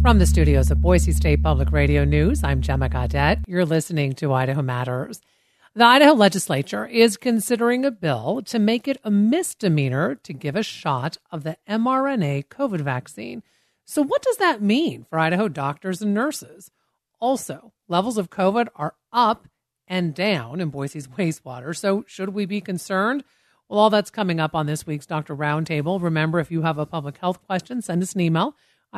From the studios of Boise State Public Radio News, I'm Gemma Gaudette. You're listening to Idaho Matters. The Idaho legislature is considering a bill to make it a misdemeanor to give a shot of the mRNA COVID vaccine. So what does that mean for Idaho doctors and nurses? Also, levels of COVID are up and down in Boise's wastewater. So should we be concerned? Well, all that's coming up on this week's Doctor Roundtable. Remember, if you have a public health question, send us an email,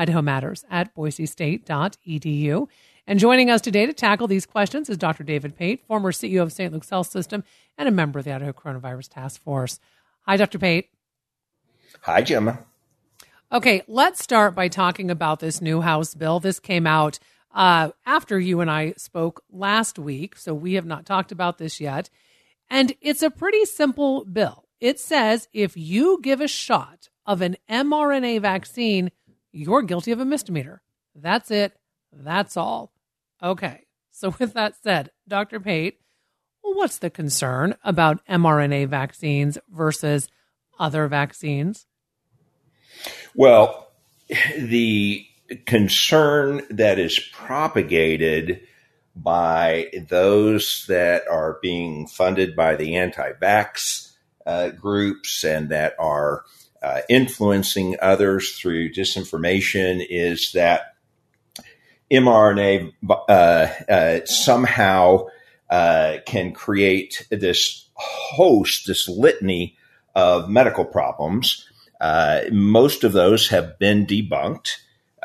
idahomatters@boisestate.edu. And joining us today to tackle these questions is Dr. David Pate, former CEO of St. Luke's Health System and a member of the Idaho Coronavirus Task Force. Hi, Dr. Pate. Hi, Gemma. Okay, let's start by talking about this new House bill. This came out after you and I spoke last week, so we have not talked about this yet. And it's a pretty simple bill. It says if you give a shot of an mRNA vaccine, you're guilty of a misdemeanor. That's it. That's all. Okay. So with that said, Dr. Pate, what's the concern about mRNA vaccines versus other vaccines? Well, the concern that is propagated by those that are being funded by the anti-vax groups and that are influencing others through disinformation is that mRNA somehow can create this litany of medical problems. Most of those have been debunked,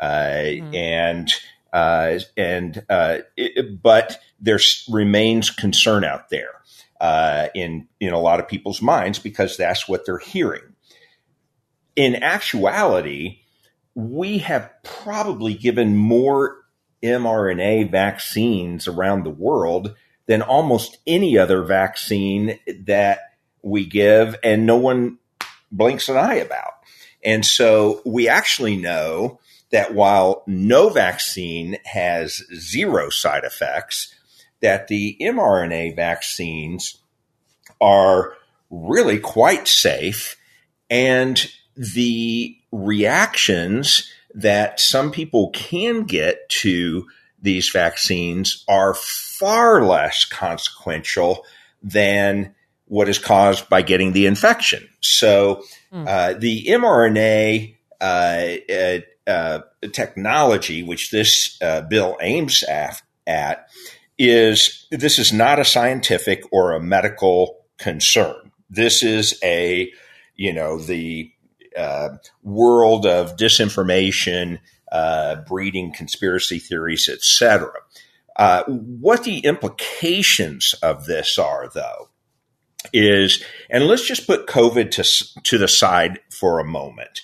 but there remains concern out there in a lot of people's minds because that's what they're hearing. In actuality, we have probably given more mRNA vaccines around the world than almost any other vaccine that we give, and no one blinks an eye about. And so we actually know that while no vaccine has zero side effects, that the mRNA vaccines are really quite safe, and the reactions that some people can get to these vaccines are far less consequential than what is caused by getting the infection. So the mRNA technology, which this bill aims at, this is not a scientific or a medical concern. This is the world of disinformation, breeding conspiracy theories, etc. What the implications of this are, though, is, and let's just put COVID to the side for a moment,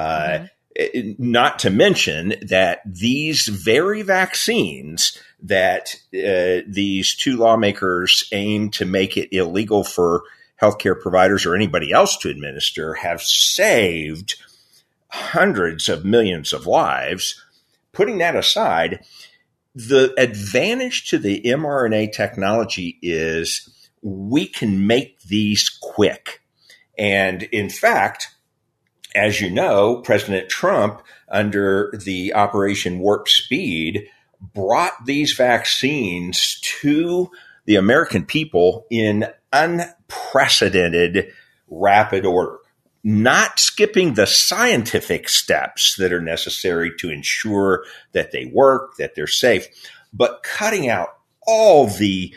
not to mention that these very vaccines that these two lawmakers aim to make it illegal for healthcare providers or anybody else to administer have saved hundreds of millions of lives. Putting that aside, the advantage to the mRNA technology is we can make these quick. And in fact, as you know, President Trump, under the Operation Warp Speed, brought these vaccines to the American people in unprecedented rapid order, not skipping the scientific steps that are necessary to ensure that they work, that they're safe, but cutting out all the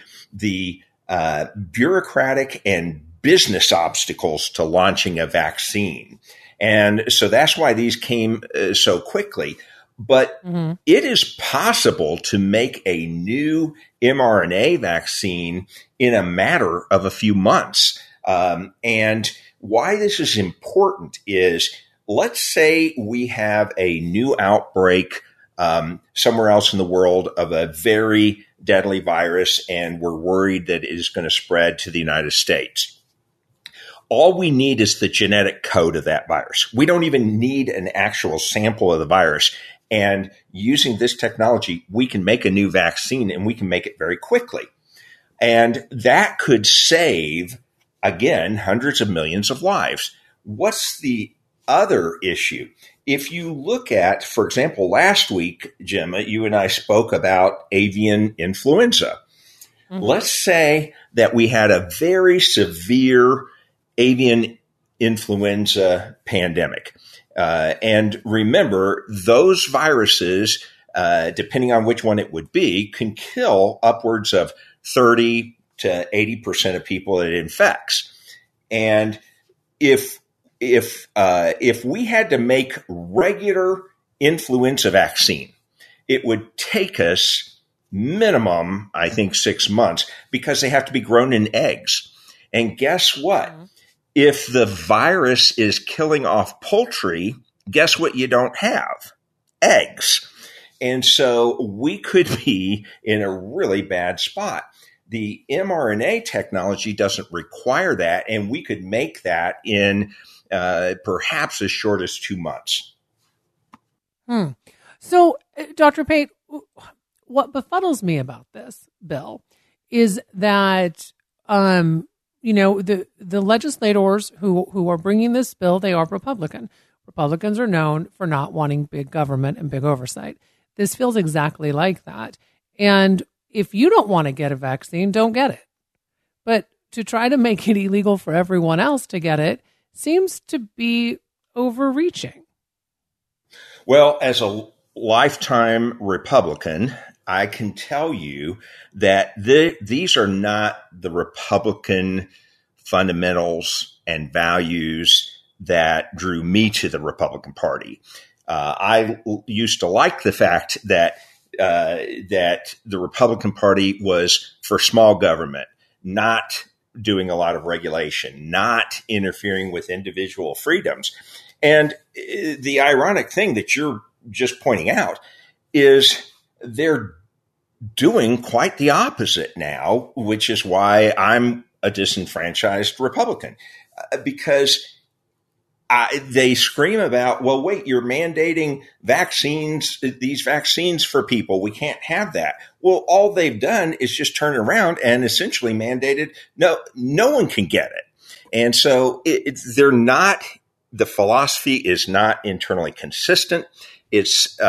bureaucratic and business obstacles to launching a vaccine. And so that's why these came so quickly. But it is possible to make a new mRNA vaccine in a matter of a few months. And why this is important is, let's say we have a new outbreak somewhere else in the world of a very deadly virus, and we're worried that it is going to spread to the United States. All we need is the genetic code of that virus. We don't even need an actual sample of the virus. And using this technology, we can make a new vaccine, and we can make it very quickly. And that could save, again, hundreds of millions of lives. What's the other issue. If you look at, for example, last week, Gemma, you and I spoke about avian influenza. Mm-hmm. Let's say that we had a very severe avian influenza pandemic. And remember, those viruses, depending on which one it would be, can kill upwards of 30 to 80% of people it infects. And if we had to make regular influenza vaccine, it would take us minimum, I think, 6 months, because they have to be grown in eggs. And guess what? Mm-hmm. If the virus is killing off poultry, guess what you don't have? Eggs. And so we could be in a really bad spot. The mRNA technology doesn't require that, and we could make that in perhaps as short as 2 months. So, Dr. Pate, what befuddles me about this bill is that, the legislators who are bringing this bill, they are Republican. Republicans are known for not wanting big government and big oversight. This feels exactly like that. And if you don't want to get a vaccine, don't get it. But to try to make it illegal for everyone else to get it seems to be overreaching. Well, as a lifetime Republican, I can tell you that these are not the Republican fundamentals and values that drew me to the Republican Party. I used to like the fact that the Republican Party was for small government, not doing a lot of regulation, not interfering with individual freedoms. And the ironic thing that you're just pointing out is they're doing quite the opposite now, which is why I'm a disenfranchised Republican, because they scream about, well, wait, you're mandating these vaccines for people. We can't have that. Well, all they've done is just turn around and essentially mandated, no one can get it. And so the philosophy is not internally consistent. It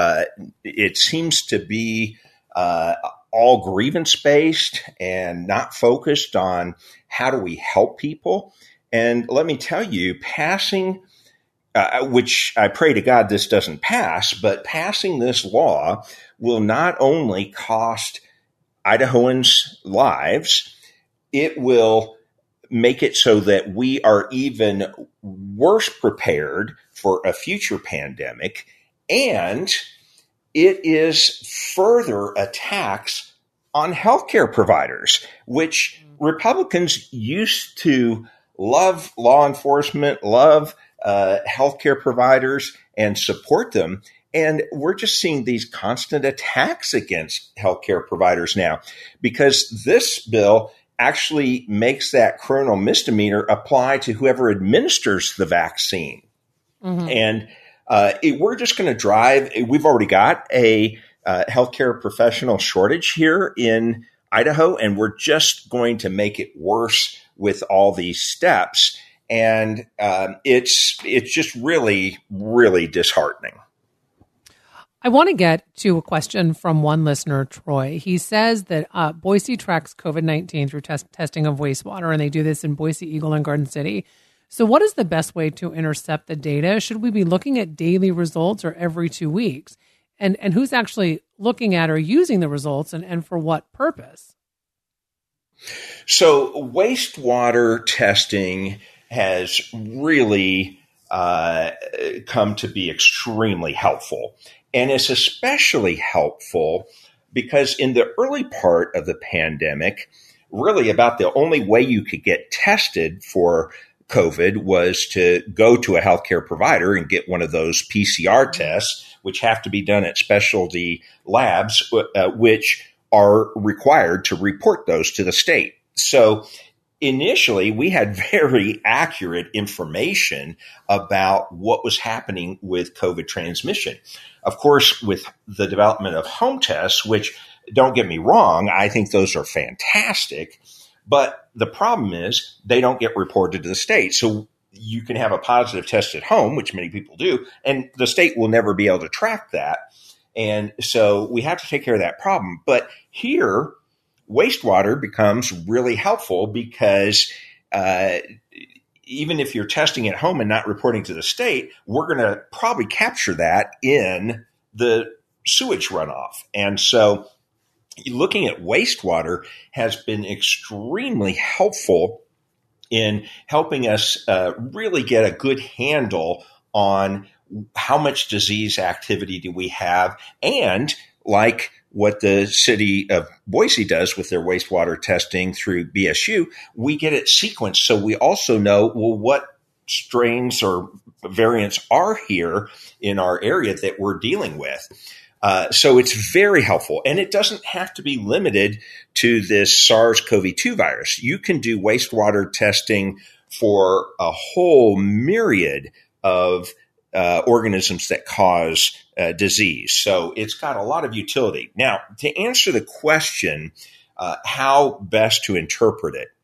seems to be all grievance based and not focused on how do we help people. And let me tell you, passing which I pray to God this doesn't pass, but passing this law will not only cost Idahoans lives, it will make it so that we are even worse prepared for a future pandemic, and it is further attacks on healthcare providers, which Republicans used to love law enforcement, love healthcare providers, and support them. And we're just seeing these constant attacks against healthcare providers now, because this bill actually makes that criminal misdemeanor apply to whoever administers the vaccine. Mm-hmm. And we're just going to drive. We've already got a healthcare professional shortage here in Idaho, and we're just going to make it worse with all these steps. And it's just really, really disheartening. I want to get to a question from one listener, Troy. He says that Boise tracks COVID-19 through testing of wastewater, and they do this in Boise, Eagle, and Garden City. So what is the best way to intercept the data? Should we be looking at daily results or every 2 weeks? And who's actually looking at or using the results, and for what purpose? So wastewater testing has really come to be extremely helpful. And it's especially helpful because in the early part of the pandemic, really about the only way you could get tested for COVID was to go to a healthcare provider and get one of those PCR tests, which have to be done at specialty labs, which are required to report those to the state. So initially, we had very accurate information about what was happening with COVID transmission. Of course, with the development of home tests, which, don't get me wrong, I think those are fantastic, but the problem is they don't get reported to the state. So you can have a positive test at home, which many people do, and the state will never be able to track that. And so we have to take care of that problem. But here, wastewater becomes really helpful because even if you're testing at home and not reporting to the state, we're going to probably capture that in the sewage runoff. And so looking at wastewater has been extremely helpful in helping us really get a good handle on how much disease activity do we have, and like what the city of Boise does with their wastewater testing through BSU, we get it sequenced. So we also know, well, what strains or variants are here in our area that we're dealing with. So it's very helpful. And it doesn't have to be limited to this SARS-CoV-2 virus. You can do wastewater testing for a whole myriad of organisms that cause disease. So it's got a lot of utility. Now, to answer the question, how best to interpret it,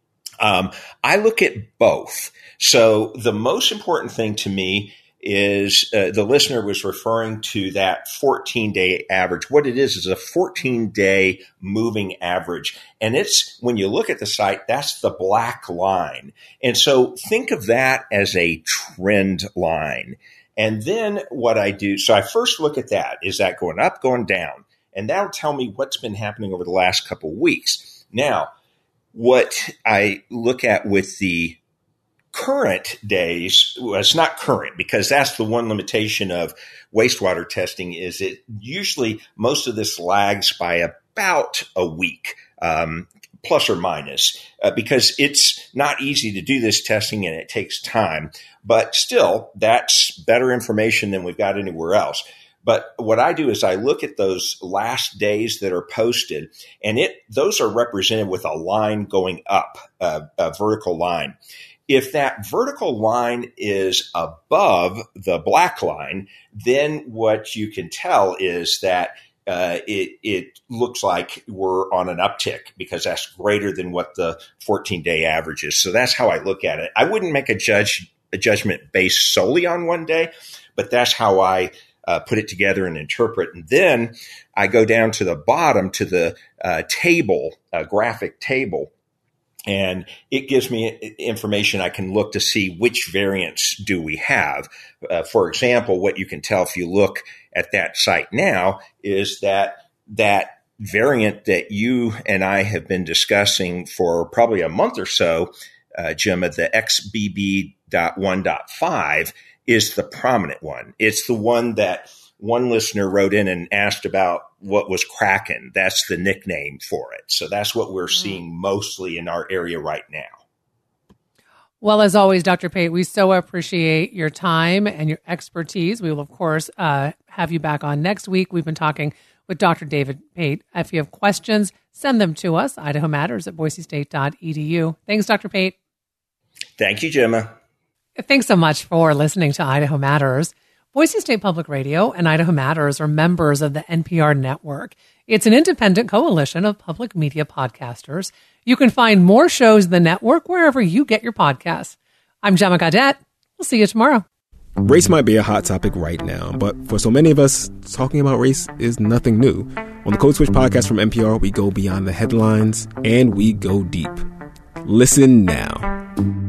I look at both. So the most important thing to me is the listener was referring to that 14-day average. What it is a 14-day moving average. And it's, when you look at the site, that's the black line. And so think of that as a trend line. And then what I do, so I first look at that. Is that going up, going down? And that'll tell me what's been happening over the last couple of weeks. Now, what I look at with the current days, well, it's not current because that's the one limitation of wastewater testing, is it usually most of this lags by about a week, plus or minus, because it's not easy to do this testing and it takes time. But still, that's better information than we've got anywhere else. But what I do is I look at those last days that are posted, and those are represented with a line going up, a vertical line. If that vertical line is above the black line, then what you can tell is that it looks like we're on an uptick because that's greater than what the 14-day average is. So that's how I look at it. I wouldn't make a judgment based solely on one day, but that's how I put it together and interpret. And then I go down to the bottom to the table, graphic table, and it gives me information I can look to see which variants do we have. For example, what you can tell if you look at that site now is that variant that you and I have been discussing for probably a month or so, Gemma, the XBB.1.5 is the prominent one. It's the one that one listener wrote in and asked about what was Kraken. That's the nickname for it. So that's what we're seeing mostly in our area right now. Well, as always, Dr. Pate, we so appreciate your time and your expertise. We will, of course, have you back on next week. We've been talking with Dr. David Pate. If you have questions, send them to us, idahomatters@boisestate.edu. Thanks, Dr. Pate. Thank you, Gemma. Thanks so much for listening to Idaho Matters. Boise State Public Radio and Idaho Matters are members of the NPR network. It's an independent coalition of public media podcasters. You can find more shows in the network wherever you get your podcasts. I'm Gemma Gaudette. We'll see you tomorrow. Race might be a hot topic right now, but for so many of us, talking about race is nothing new. On the Code Switch podcast from NPR, we go beyond the headlines and we go deep. Listen now.